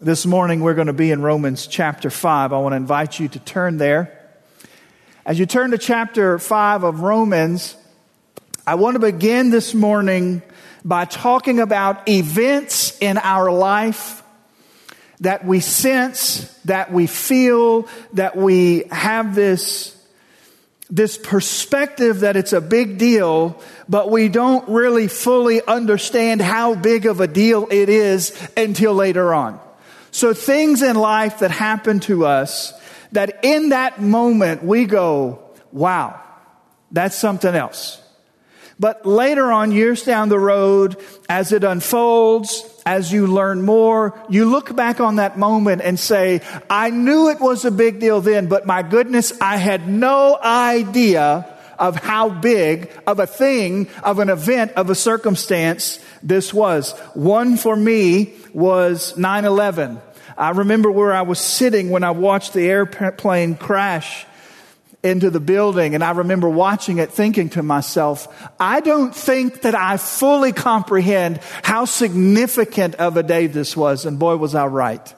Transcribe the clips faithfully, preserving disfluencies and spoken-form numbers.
This morning we're going to be in Romans chapter five. I want to invite you to turn there. As you turn to chapter five of Romans, I want to begin this morning by talking about events in our life that we sense, that we feel, that we have this, this perspective that it's a big deal, but we don't really fully understand how big of a deal it is until later on. So things in life that happen to us, that in that moment we go, wow, that's something else. But later on, years down the road, as it unfolds, as you learn more, you look back on that moment and say, I knew it was a big deal then, but my goodness, I had no idea of how big of a thing, of an event, of a circumstance this was. One for me was nine eleven. I remember where I was sitting when I watched the airplane crash into the building, and I remember watching it thinking to myself, I don't think that I fully comprehend how significant of a day this was, and boy was I right.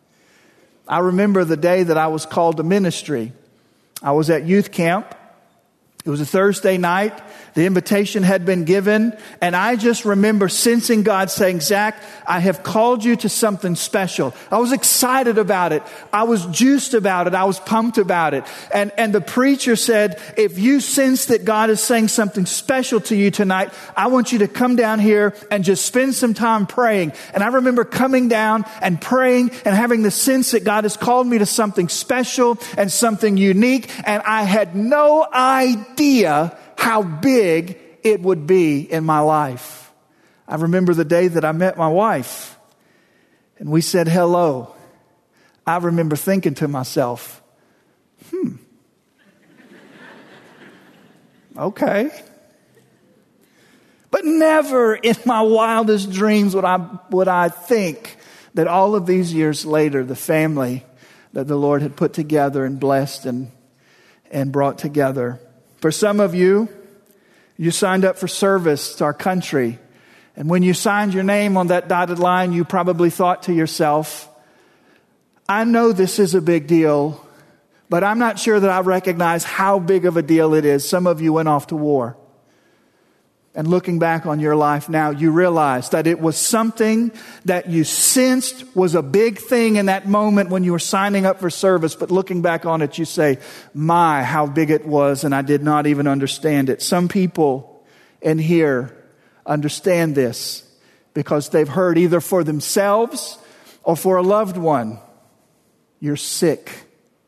I remember the day that I was called to ministry. I was at youth camp. It was a Thursday night. The invitation had been given, and I just remember sensing God saying, Zach, I have called you to something special. I was excited about it. I was juiced about it. I was pumped about it. And, and the preacher said, if you sense that God is saying something special to you tonight, I want you to come down here and just spend some time praying. And I remember coming down and praying and having the sense that God has called me to something special and something unique. And I had no idea how big it would be in my life. I remember the day that I met my wife and we said hello. I remember thinking to myself, hmm, okay. But never in my wildest dreams would I, would I think that all of these years later, the family that the Lord had put together and blessed and, and brought together. For some of you, you signed up for service to our country. And when you signed your name on that dotted line, you probably thought to yourself, I know this is a big deal, but I'm not sure that I recognize how big of a deal it is. Some of you went off to war. And looking back on your life now, you realize that it was something that you sensed was a big thing in that moment when you were signing up for service. But looking back on it, you say, my, how big it was, and I did not even understand it. Some people in here understand this because they've heard either for themselves or for a loved one, you're sick.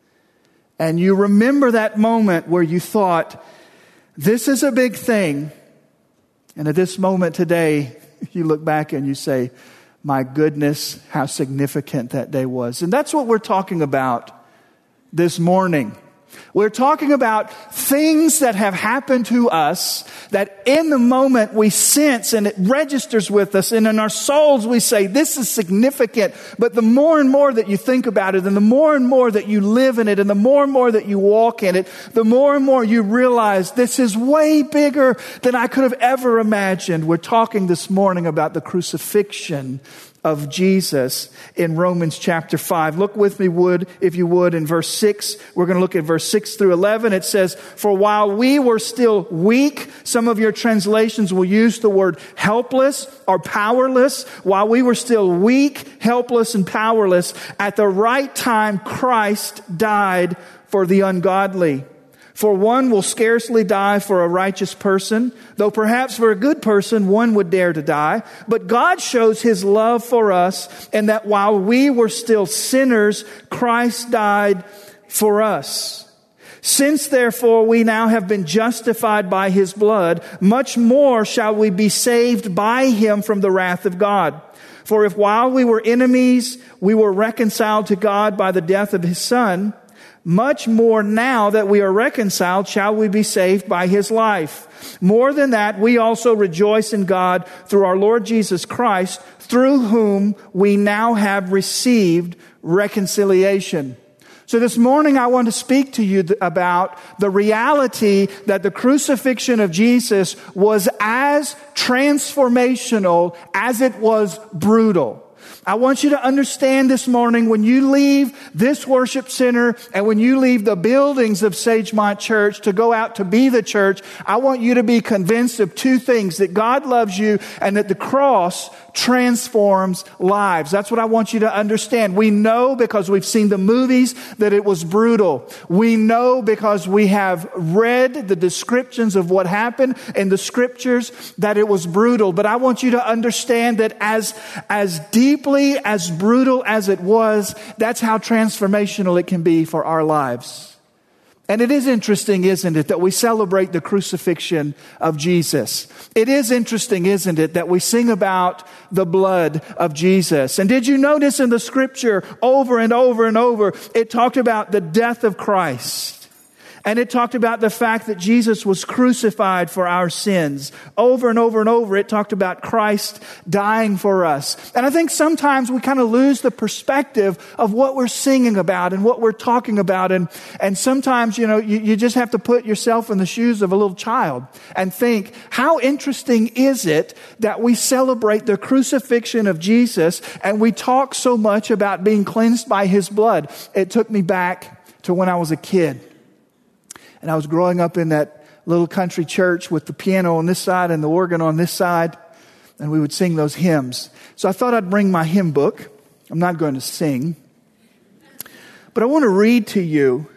And you remember that moment where you thought, this is a big thing. And at this moment today, you look back and you say, my goodness, how significant that day was. And that's what we're talking about this morning. We're talking about things that have happened to us that in the moment we sense and it registers with us. And in our souls we say, this is significant. But the more and more that you think about it and the more and more that you live in it and the more and more that you walk in it, the more and more you realize this is way bigger than I could have ever imagined. We're talking this morning about the crucifixion of Jesus in Romans chapter five. Look with me, would, if you would, in verse six. We're going to look at verse six through eleven. It says, for while we were still weak, some of your translations will use the word helpless or powerless. While we were still weak, helpless, and powerless, at the right time, Christ died for the ungodly. For one will scarcely die for a righteous person, though perhaps for a good person one would dare to die. But God shows his love for us in that while we were still sinners, Christ died for us. Since therefore we now have been justified by his blood, much more shall we be saved by him from the wrath of God. For if while we were enemies, we were reconciled to God by the death of his Son, much more now that we are reconciled, shall we be saved by his life. More than that, we also rejoice in God through our Lord Jesus Christ, through whom we now have received reconciliation. So this morning I want to speak to you about the reality that the crucifixion of Jesus was as transformational as it was brutal. I want you to understand this morning, when you leave this worship center and when you leave the buildings of Sagemont Church to go out to be the church, I want you to be convinced of two things: that God loves you and that the cross transforms lives. That's what I want you to understand. We know because we've seen the movies that it was brutal. We know because we have read the descriptions of what happened in the scriptures that it was brutal. But I want you to understand that as, as deeply, as brutal as it was, that's how transformational it can be for our lives. And it is interesting, isn't it, that we celebrate the crucifixion of Jesus. It is interesting, isn't it, that we sing about the blood of Jesus. And did you notice in the scripture over and over and over, it talked about the death of Christ. And it talked about the fact that Jesus was crucified for our sins. Over and over and over, it talked about Christ dying for us. And I think sometimes we kind of lose the perspective of what we're singing about and what we're talking about. And, and sometimes, you know, you, you just have to put yourself in the shoes of a little child and think, how interesting is it that we celebrate the crucifixion of Jesus and we talk so much about being cleansed by His blood? It took me back to when I was a kid. And I was growing up in that little country church with the piano on this side and the organ on this side. And we would sing those hymns. So I thought I'd bring my hymn book. I'm not going to sing. But I want to read to you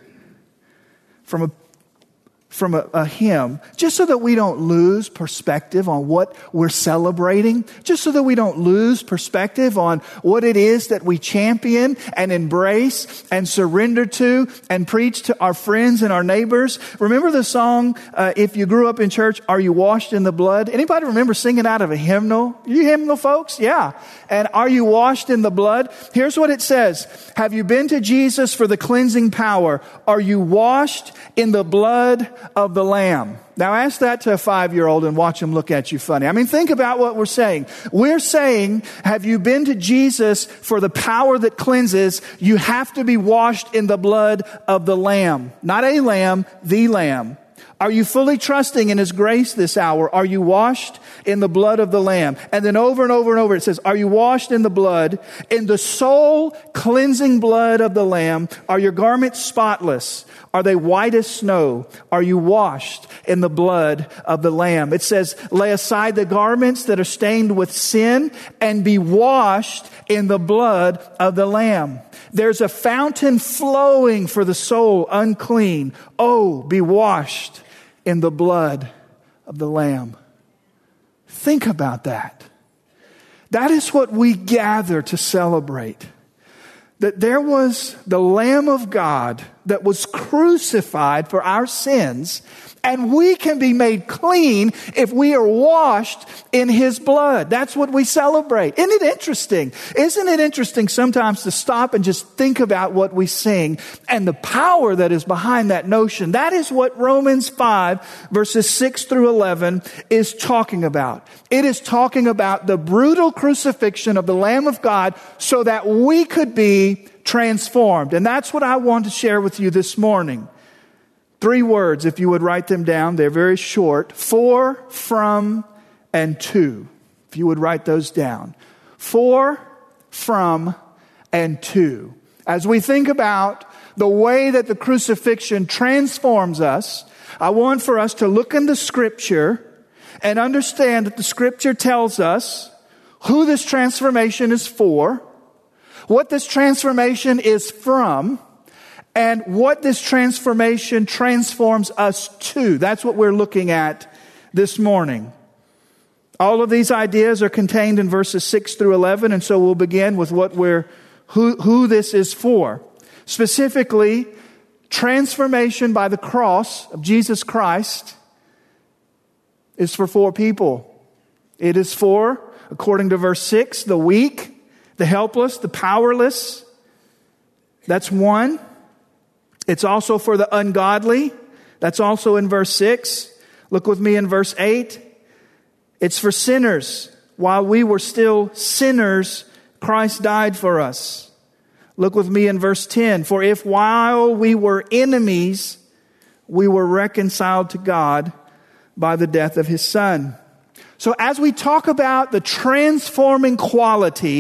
from a from a, a hymn, just so that we don't lose perspective on what we're celebrating, just so that we don't lose perspective on what it is that we champion and embrace and surrender to and preach to our friends and our neighbors. Remember the song, uh, if you grew up in church, Are You Washed in the Blood? Anybody remember singing out of a hymnal? You hymnal folks? Yeah. And Are You Washed in the Blood? Here's what it says. Have you been to Jesus for the cleansing power? Are you washed in the blood of the Lamb? Now ask that to a five-year-old and watch him look at you funny. I mean, think about what we're saying. We're saying, have you been to Jesus for the power that cleanses? You have to be washed in the blood of the Lamb. Not a lamb, the Lamb. Are you fully trusting in His grace this hour? Are you washed in the blood of the Lamb? And then over and over and over it says, are you washed in the blood, in the soul cleansing blood of the Lamb? Are your garments spotless? Are they white as snow? Are you washed in the blood of the Lamb? It says, lay aside the garments that are stained with sin and be washed in the blood of the Lamb. There's a fountain flowing for the soul unclean. Oh, be washed in the blood of the Lamb. Think about that. That is what we gather to celebrate. That there was the Lamb of God that was crucified for our sins, and we can be made clean if we are washed in His blood. That's what we celebrate. Isn't it interesting? Isn't it interesting sometimes to stop and just think about what we sing and the power that is behind that notion? That is what Romans five verses six through eleven is talking about. It is talking about the brutal crucifixion of the Lamb of God so that we could be transformed. And that's what I want to share with you this morning. Three words, if you would write them down. They're very short. For, from, and to. If you would write those down. For, from, and to. As we think about the way that the crucifixion transforms us, I want for us to look in the Scripture and understand that the Scripture tells us who this transformation is for, what this transformation is from, and what this transformation transforms us to. That's what we're looking at this morning. All of these ideas are contained in verses six through eleven, and so we'll begin with what we're who, who this is for. Specifically, transformation by the cross of Jesus Christ is for four people. It is for, according to verse six, the weak, the helpless, the powerless. That's one. It's also for the ungodly. That's also in verse six. Look with me in verse eight. It's for sinners. While we were still sinners, Christ died for us. Look with me in verse ten. For if while we were enemies, we were reconciled to God by the death of His Son. So as we talk about the transforming quality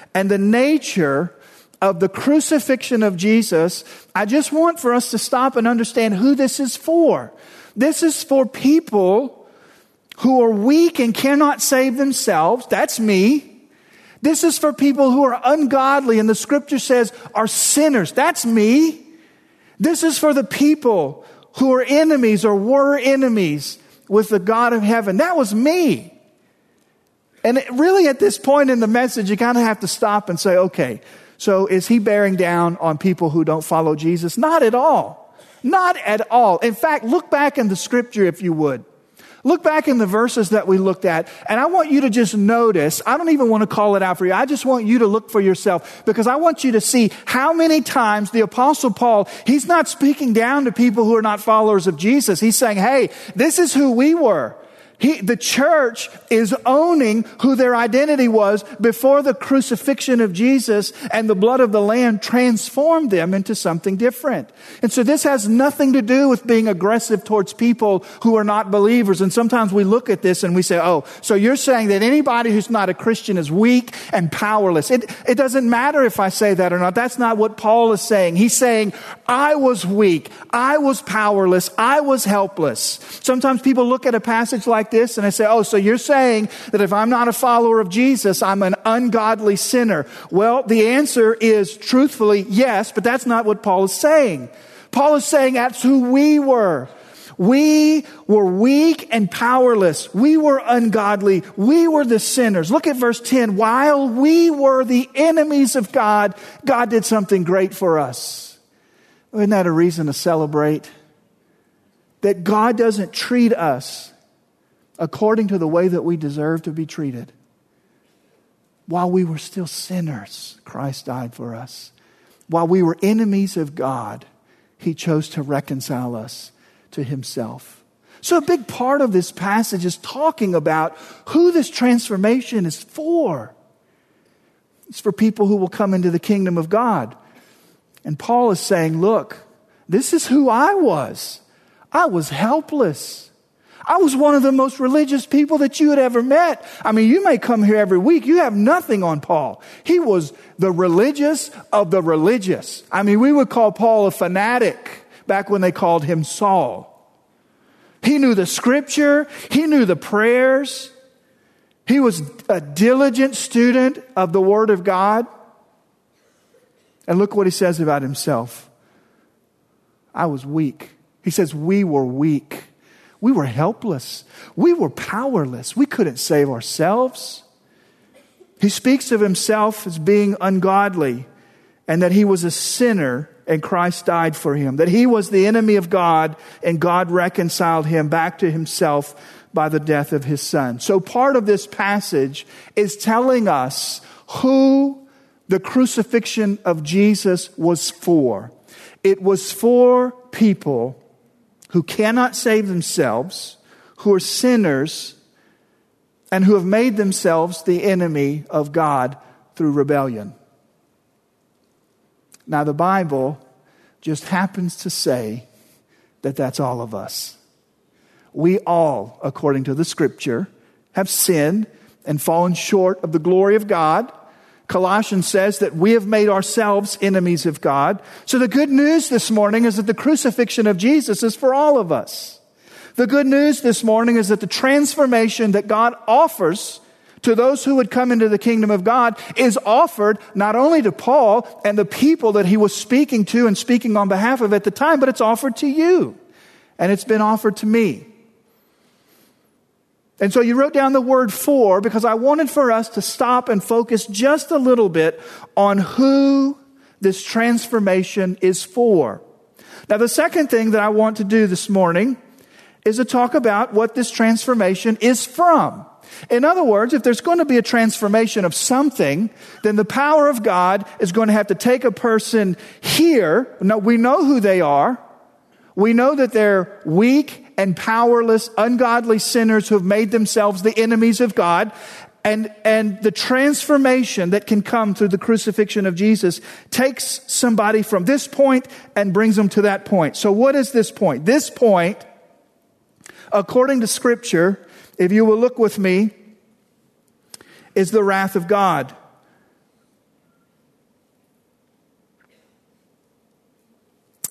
and the nature of the crucifixion of Jesus, I just want for us to stop and understand who this is for. This is for people who are weak and cannot save themselves. That's me. This is for people who are ungodly and the scripture says are sinners. That's me. This is for the people who are enemies or were enemies with the God of heaven. That was me. And it really at this point in the message, you kind of have to stop and say, okay, so is he bearing down on people who don't follow Jesus? Not at all. Not at all. In fact, look back in the scripture if you would. Look back in the verses that we looked at, and I want you to just notice, I don't even want to call it out for you, I just want you to look for yourself, because I want you to see how many times the Apostle Paul, he's not speaking down to people who are not followers of Jesus. He's saying, hey, this is who we were. He, the church is owning who their identity was before the crucifixion of Jesus and the blood of the Lamb transformed them into something different. And so this has nothing to do with being aggressive towards people who are not believers. And sometimes we look at this and we say, oh, so you're saying that anybody who's not a Christian is weak and powerless. It, it doesn't matter if I say that or not. That's not what Paul is saying. He's saying, I was weak. I was powerless. I was helpless. Sometimes people look at a passage like this and I say, oh, so you're saying that if I'm not a follower of Jesus, I'm an ungodly sinner. Well, the answer is truthfully yes, but that's not what Paul is saying. Paul is saying that's who we were. We were weak and powerless. We were ungodly. We were the sinners. Look at verse ten. While we were the enemies of God, God did something great for us. Isn't that a reason to celebrate? That God doesn't treat us according to the way that we deserve to be treated. While we were still sinners, Christ died for us. While we were enemies of God, He chose to reconcile us to Himself. So a big part of this passage is talking about who this transformation is for. It's for people who will come into the kingdom of God. And Paul is saying, look, this is who I was. I was helpless. I was one of the most religious people that you had ever met. I mean, you may come here every week. You have nothing on Paul. He was the religious of the religious. I mean, we would call Paul a fanatic back when they called him Saul. He knew the scripture. He knew the prayers. He was a diligent student of the Word of God. And look what he says about himself. I was weak. He says we were weak. We were helpless. We were powerless. We couldn't save ourselves. He speaks of himself as being ungodly and that he was a sinner and Christ died for him. That he was the enemy of God and God reconciled him back to Himself by the death of His Son. So part of this passage is telling us who the crucifixion of Jesus was for. It was for people who cannot save themselves, who are sinners, and who have made themselves the enemy of God through rebellion. Now, the Bible just happens to say that that's all of us. We all, according to the Scripture, have sinned and fallen short of the glory of God. Colossians says that we have made ourselves enemies of God. So the good news this morning is that the crucifixion of Jesus is for all of us. The good news this morning is that the transformation that God offers to those who would come into the kingdom of God is offered not only to Paul and the people that he was speaking to and speaking on behalf of at the time, but it's offered to you. And it's been offered to me. And so you wrote down the word for because I wanted for us to stop and focus just a little bit on who this transformation is for. Now, the second thing that I want to do this morning is to talk about what this transformation is from. In other words, if there's going to be a transformation of something, then the power of God is going to have to take a person here. Now, we know who they are. We know that they're weak and powerless, ungodly sinners who have made themselves the enemies of God. And, and the transformation that can come through the crucifixion of Jesus takes somebody from this point and brings them to that point. So what is this point? This point, according to Scripture, if you will look with me, is the wrath of God.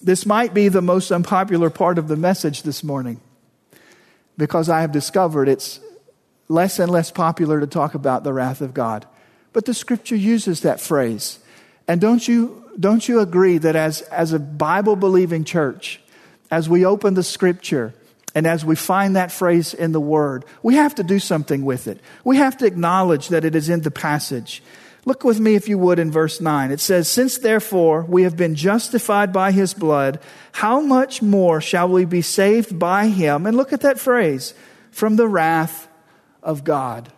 This might be the most unpopular part of the message this morning, because I have discovered it's less and less popular to talk about the wrath of God. But the Scripture uses that phrase. And don't you, don't you agree that as, as a Bible-believing church, as we open the Scripture and as we find that phrase in the Word, we have to do something with it. We have to acknowledge that it is in the passage. Look with me, if you would, in verse nine. It says, "Since therefore we have been justified by His blood, how much more shall we be saved by Him?" And look at that phrase, "from the wrath of God."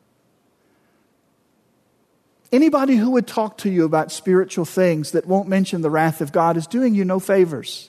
Anybody who would talk to you about spiritual things that won't mention the wrath of God is doing you no favors.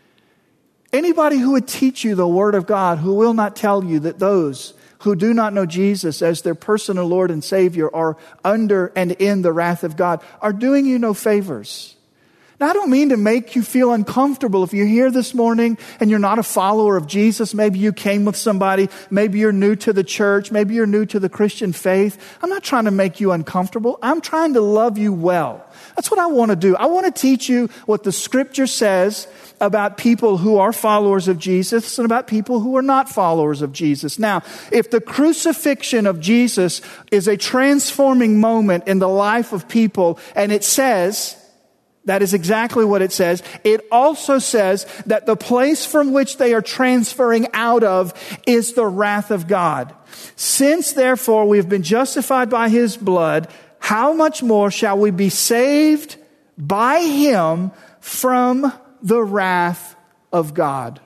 Anybody who would teach you the Word of God who will not tell you that those who do not know Jesus as their personal Lord and Savior are under and in the wrath of God are doing you no favors. Now, I don't mean to make you feel uncomfortable. If you're here this morning and you're not a follower of Jesus, maybe you came with somebody, maybe you're new to the church, maybe you're new to the Christian faith. I'm not trying to make you uncomfortable. I'm trying to love you well. That's what I want to do. I want to teach you what the Scripture says about people who are followers of Jesus and about people who are not followers of Jesus. Now, if the crucifixion of Jesus is a transforming moment in the life of people, and it says, that is exactly what it says. It also says that the place from which they are transferring out of is the wrath of God. "Since therefore we have been justified by His blood, how much more shall we be saved by Him from the wrath of God?"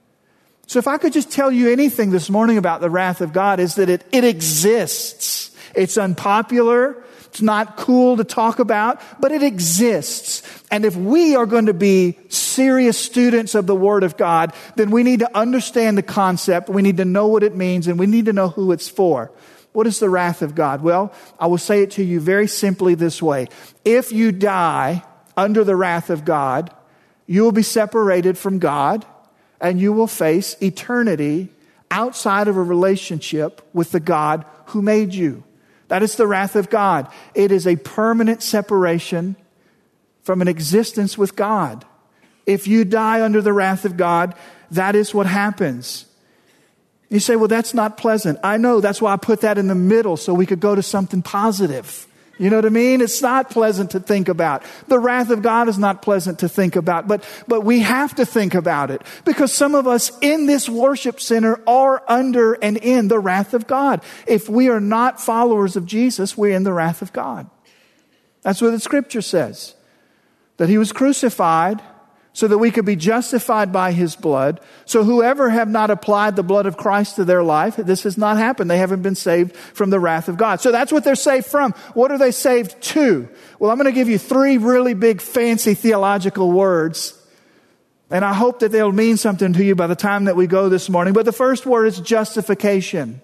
So if I could just tell you anything this morning about the wrath of God, is that it, it exists. It's unpopular. It's not cool to talk about, but it exists. And if we are going to be serious students of the Word of God, then we need to understand the concept. We need to know what it means, and we need to know who it's for. What is the wrath of God? Well, I will say it to you very simply this way. If you die under the wrath of God, you will be separated from God, and you will face eternity outside of a relationship with the God who made you. That is the wrath of God. It is a permanent separation from an existence with God. If you die under the wrath of God, that is what happens. You say, well, that's not pleasant. I know, that's why I put that in the middle so we could go to something positive. You know what I mean? It's not pleasant to think about. The wrath of God is not pleasant to think about, but, but we have to think about it because some of us in this worship center are under and in the wrath of God. If we are not followers of Jesus, we're in the wrath of God. That's what the Scripture says. That He was crucified so that we could be justified by His blood. So whoever have not applied the blood of Christ to their life, this has not happened. They haven't been saved from the wrath of God. So that's what they're saved from. What are they saved to? Well, I'm going to give you three really big, fancy theological words. And I hope that they'll mean something to you by the time that we go this morning. But the first word is justification.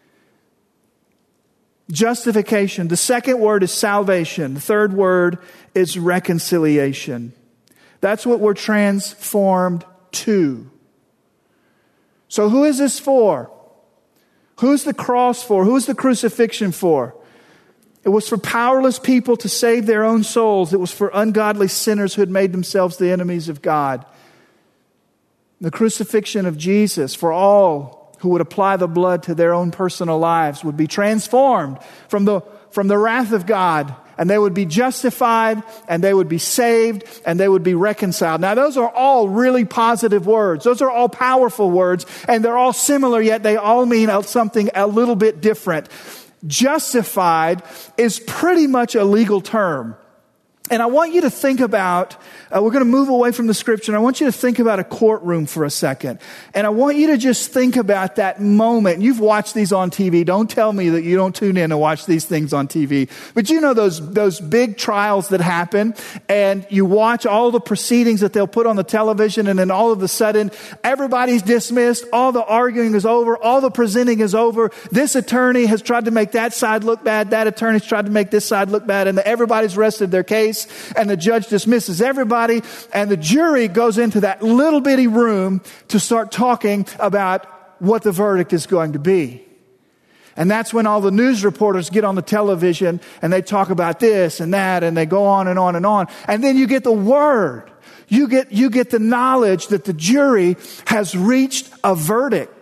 Justification. The second word is salvation. The third word is reconciliation. That's what we're transformed to. So who is this for? Who's the cross for? Who's the crucifixion for? It was for powerless people to save their own souls. It was for ungodly sinners who had made themselves the enemies of God. The crucifixion of Jesus for all who would apply the blood to their own personal lives would be transformed from the, from the wrath of God. And they would be justified, and they would be saved, and they would be reconciled. Now, those are all really positive words. Those are all powerful words, and they're all similar, yet they all mean something a little bit different. Justified is pretty much a legal term. And I want you to think about, uh, we're going to move away from the Scripture, and I want you to think about a courtroom for a second. And I want you to just think about that moment. You've watched these on T V. Don't tell me that you don't tune in and watch these things on T V. But you know those, those big trials that happen, and you watch all the proceedings that they'll put on the television, and then all of a sudden, everybody's dismissed, all the arguing is over, all the presenting is over. This attorney has tried to make that side look bad, that attorney's tried to make this side look bad, and everybody's rested their case. And the judge dismisses everybody, and the jury goes into that little bitty room to start talking about what the verdict is going to be. And that's when all the news reporters get on the television and they talk about this and that, and they go on and on and on. And then you get the word. You get, you get the knowledge that the jury has reached a verdict.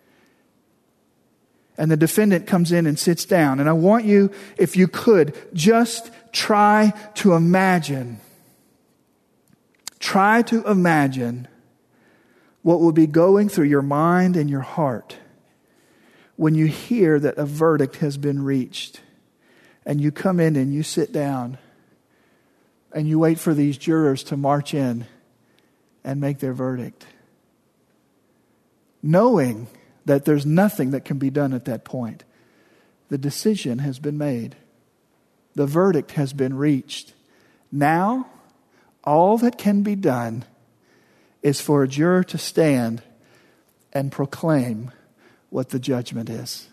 And the defendant comes in and sits down. And I want you, if you could, just try to imagine, try to imagine what will be going through your mind and your heart when you hear that a verdict has been reached. And you come in and you sit down and you wait for these jurors to march in and make their verdict, knowing that there's nothing that can be done at that point. The decision has been made. The verdict has been reached. Now, all that can be done is for a juror to stand and proclaim what the judgment is.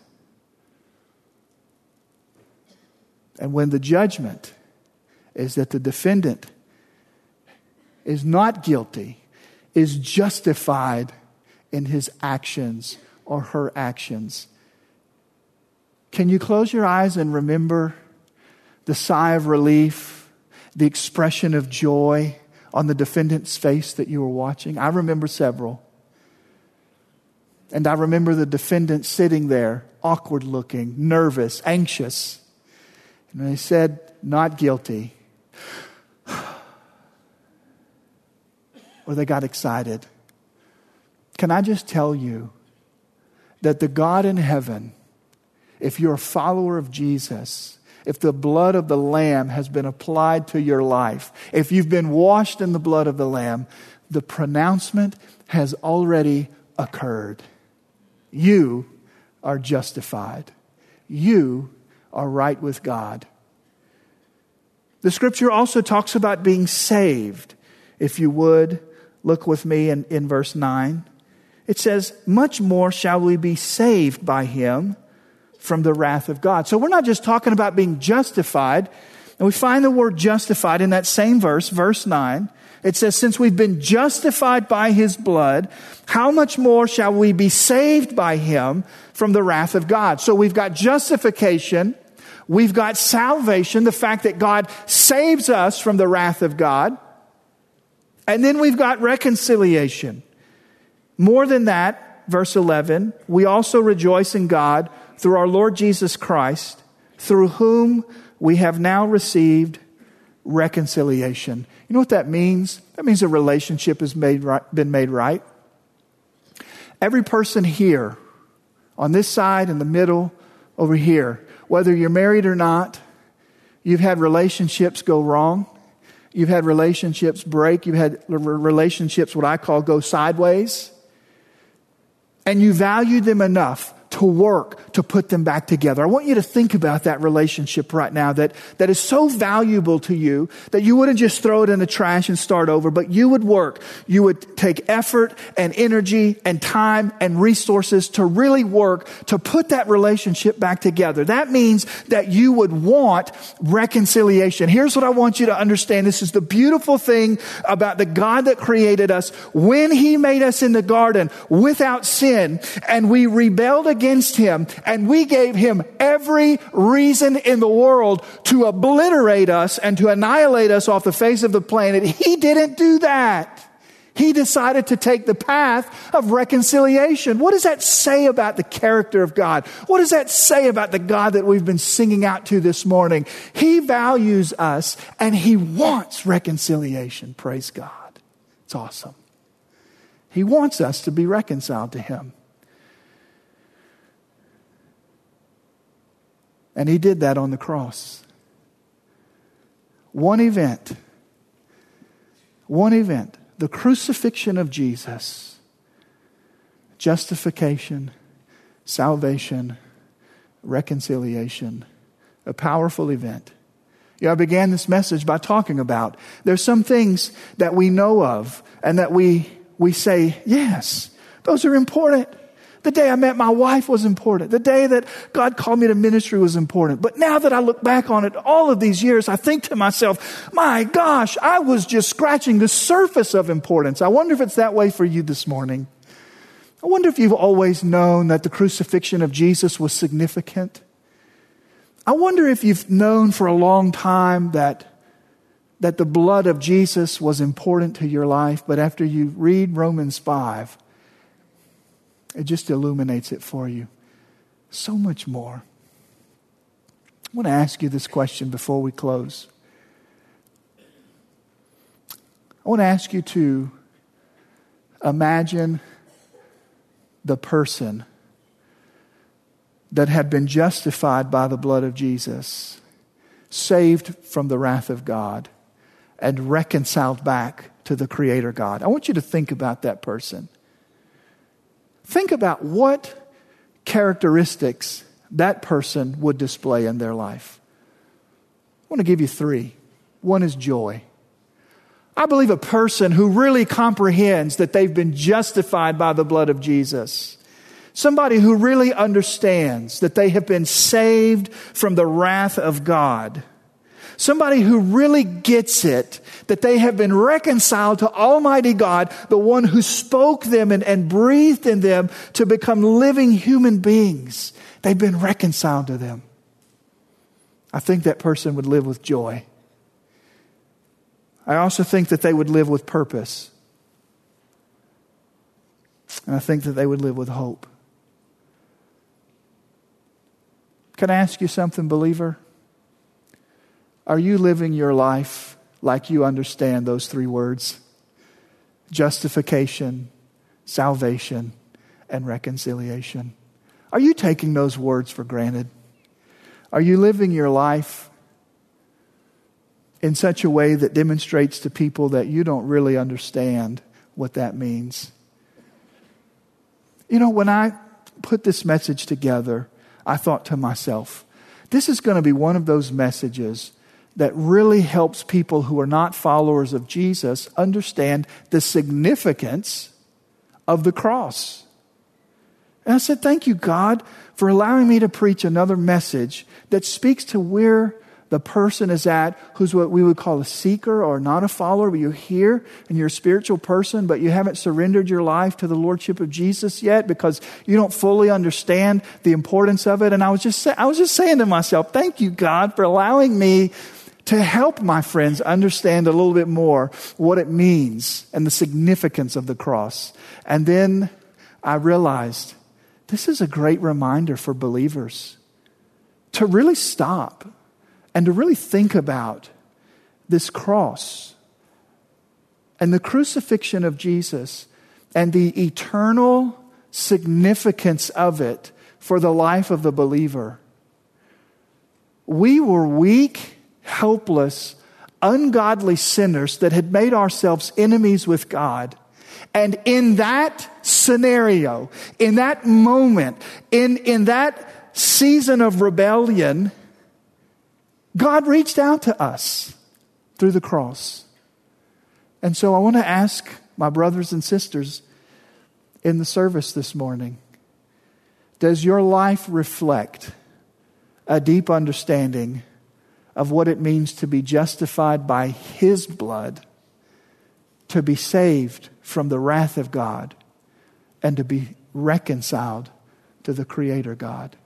And when the judgment is that the defendant is not guilty, is justified in his actions or her actions. Can you close your eyes and remember the sigh of relief, the expression of joy on the defendant's face that you were watching? I remember several. And I remember the defendant sitting there, awkward looking, nervous, anxious. And they said, not guilty. Or they got excited. Can I just tell you that the God in heaven, if you're a follower of Jesus, if the blood of the Lamb has been applied to your life, if you've been washed in the blood of the Lamb, the pronouncement has already occurred. You are justified. You are right with God. The scripture also talks about being saved. If you would, look with me in, in verse nine. It says, much more shall we be saved by him from the wrath of God. So we're not just talking about being justified. And we find the word justified in that same verse, verse nine. It says, since we've been justified by his blood, how much more shall we be saved by him from the wrath of God? So we've got justification. We've got salvation, the fact that God saves us from the wrath of God. And then we've got reconciliation. More than that, verse eleven, we also rejoice in God through our Lord Jesus Christ, through whom we have now received reconciliation. You know what that means? That means a relationship has made right, been made right. Every person here, on this side, in the middle, over here, whether you're married or not, you've had relationships go wrong. You've had relationships break. You've had relationships, what I call, go sideways. And you value them enough to work to put them back together. I want you to think about that relationship right now that, that is so valuable to you that you wouldn't just throw it in the trash and start over, but you would work. You would take effort and energy and time and resources to really work to put that relationship back together. That means that you would want reconciliation. Here's what I want you to understand. This is the beautiful thing about the God that created us. When he made us in the garden without sin and we rebelled against against him, and we gave him every reason in the world to obliterate us and to annihilate us off the face of the planet. He didn't do that. He decided to take the path of reconciliation. What does that say about the character of God? What does that say about the God that we've been singing out to this morning? He values us and he wants reconciliation. Praise God. It's awesome. He wants us to be reconciled to him. And he did that on the cross. One event. One event. The crucifixion of Jesus. Justification, salvation, reconciliation. A powerful event. You know, I began this message by talking about there's some things that we know of and that we we say, yes, those are important. The day I met my wife was important. The day that God called me to ministry was important. But now that I look back on it, all of these years, I think to myself, my gosh, I was just scratching the surface of importance. I wonder if it's that way for you this morning. I wonder if you've always known that the crucifixion of Jesus was significant. I wonder if you've known for a long time that that the blood of Jesus was important to your life, but after you read Romans five, it just illuminates it for you so much more. I want to ask you this question before we close. I want to ask you to imagine the person that had been justified by the blood of Jesus, saved from the wrath of God, and reconciled back to the Creator God. I want you to think about that person. Think about what characteristics that person would display in their life. I want to give you three. One is joy. I believe a person who really comprehends that they've been justified by the blood of Jesus. Somebody who really understands that they have been saved from the wrath of God. Somebody who really gets it, that they have been reconciled to Almighty God, the one who spoke them and, and breathed in them to become living human beings. They've been reconciled to them. I think that person would live with joy. I also think that they would live with purpose. And I think that they would live with hope. Can I ask you something, believer? Are you living your life like you understand those three words? Justification, salvation, and reconciliation. Are you taking those words for granted? Are you living your life in such a way that demonstrates to people that you don't really understand what that means? You know, when I put this message together, I thought to myself, this is going to be one of those messages that really helps people who are not followers of Jesus understand the significance of the cross. And I said, thank you, God, for allowing me to preach another message that speaks to where the person is at who's what we would call a seeker or not a follower, but you're here and you're a spiritual person, but you haven't surrendered your life to the Lordship of Jesus yet because you don't fully understand the importance of it. And I was just say, I was just saying to myself, thank you, God, for allowing me to help my friends understand a little bit more what it means and the significance of the cross. And then I realized this is a great reminder for believers to really stop and to really think about this cross and the crucifixion of Jesus and the eternal significance of it for the life of the believer. We were weak, helpless, ungodly sinners that had made ourselves enemies with God. And in that scenario, in that moment, in, in that season of rebellion, God reached out to us through the cross. And so I want to ask my brothers and sisters in the service this morning, does your life reflect a deep understanding of what it means to be justified by His blood, to be saved from the wrath of God, and to be reconciled to the Creator God?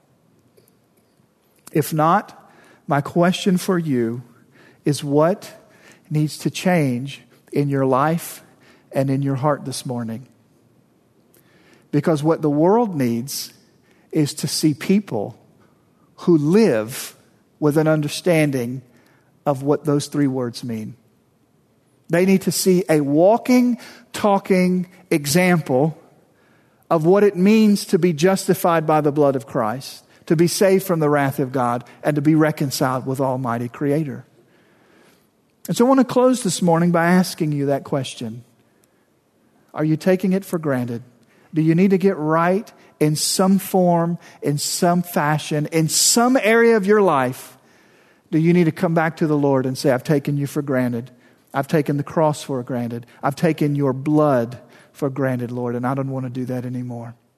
If not, my question for you is what needs to change in your life and in your heart this morning? Because what the world needs is to see people who live with an understanding of what those three words mean. They need to see a walking, talking example of what it means to be justified by the blood of Christ, to be saved from the wrath of God, and to be reconciled with Almighty Creator. And so I want to close this morning by asking you that question. Are you taking it for granted? Do you need to get right in some form, in some fashion, in some area of your life? Do you need to come back to the Lord and say, I've taken you for granted. I've taken the cross for granted. I've taken your blood for granted, Lord, and I don't want to do that anymore.